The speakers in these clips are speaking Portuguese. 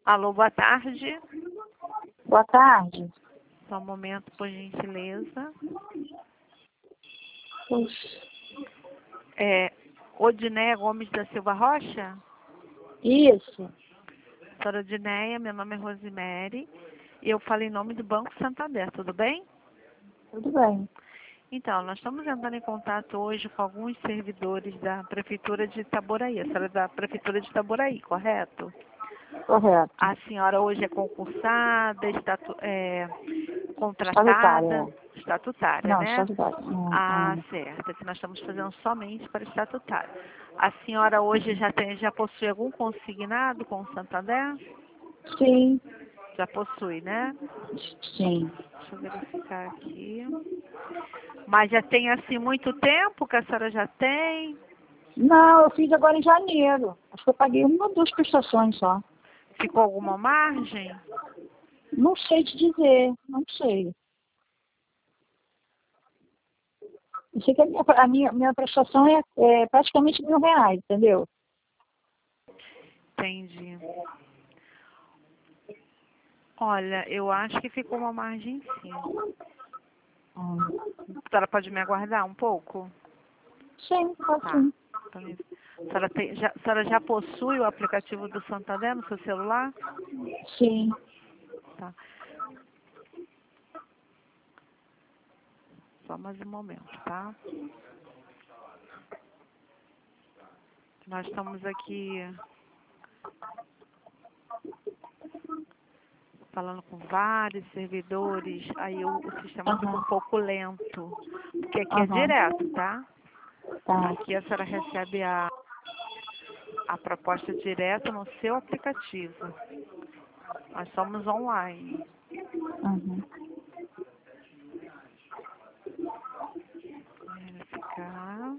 Alô, boa tarde. Boa tarde. Só um momento, por gentileza. Puxa. Odineia Gomes da Silva Rocha? Isso. Senhora Odineia, meu nome é Rosemary e eu falo em nome do Banco Santander, tudo bem? Tudo bem. Então, nós estamos entrando em contato hoje com alguns servidores da Prefeitura de Itaboraí. A senhora é da Prefeitura de Itaboraí, correto? Correto. A senhora hoje é concursada, Estatutária. contratada, estatutária, Não, né? estatutária. Certo. Que nós estamos fazendo somente para estatutário. A senhora hoje já possui algum consignado com o Santander? Sim. Já possui, né? Sim. Deixa eu verificar aqui. Mas já tem assim muito tempo que a senhora já tem? Não, eu fiz agora em janeiro. Acho que eu paguei uma ou duas prestações só. Ficou alguma margem? Não sei te dizer. Não sei. Eu sei que a minha prestação é praticamente R$ 1.000, entendeu? Entendi. Olha, eu acho que ficou uma margem sim. A senhora pode me aguardar um pouco? Sim, pode Tá. sim. A senhora já possui o aplicativo do Santander no seu celular? Sim. Tá. Só mais um momento, tá? Nós estamos aqui falando com vários servidores, aí o sistema fica um pouco lento. Porque aqui é direto, tá? Tá. Aqui a senhora recebe a proposta direta no seu aplicativo. Nós somos online. Uhum. Verificar.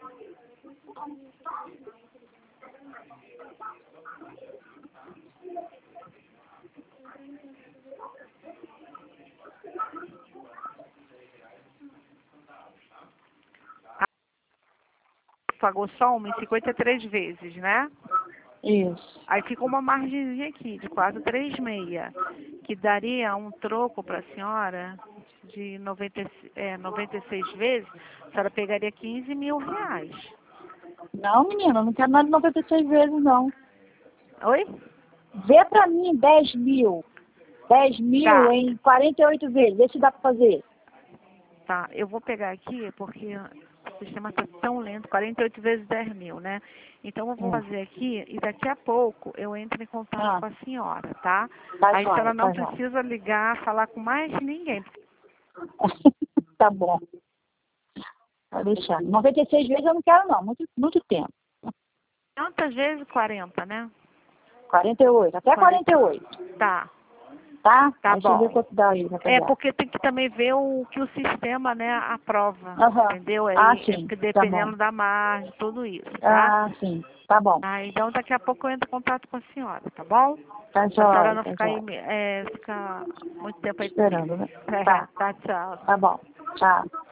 Pagou só uma em 53 vezes, né? Isso. Aí ficou uma margenzinha aqui de quase 3,6, que daria um troco para a senhora de 96 vezes, a senhora pegaria R$ 15.000. Não, menina, eu não quero nada de 96 vezes, não. Oi? Vê pra mim 10 mil. 10 mil Tá, em 48 vezes. Vê se dá pra fazer. tá. Eu vou pegar aqui porque o sistema está tão lento, 48 vezes 10.000, né? Então eu vou fazer aqui e daqui a pouco eu entro em contato com a senhora, tá? Tá Aí a senhora jóia, não tá jóia. precisa ligar, falar com mais ninguém. Tá bom. Pode deixar. 96 vezes eu não quero, não. Muito, muito tempo. Quantas vezes? 40, né? 48. Até 48. Tá, Tá? tá Aí você vê bom. quanto dá aí pra É pegar. porque tem que também ver o que o sistema, né, aprova, Aham. entendeu? Ah, Aí, sim. porque Tá bom. dependendo da margem, tudo isso, tá? Ah, sim. Tá bom. Então daqui a pouco eu entro em contato com a senhora, tá bom? Tá Pra senhora jóia, não tá ficar aí, jóia. ficar muito tempo aí comigo. Esperando, né? Tá. Tá, tchau. Tá bom. Tchau.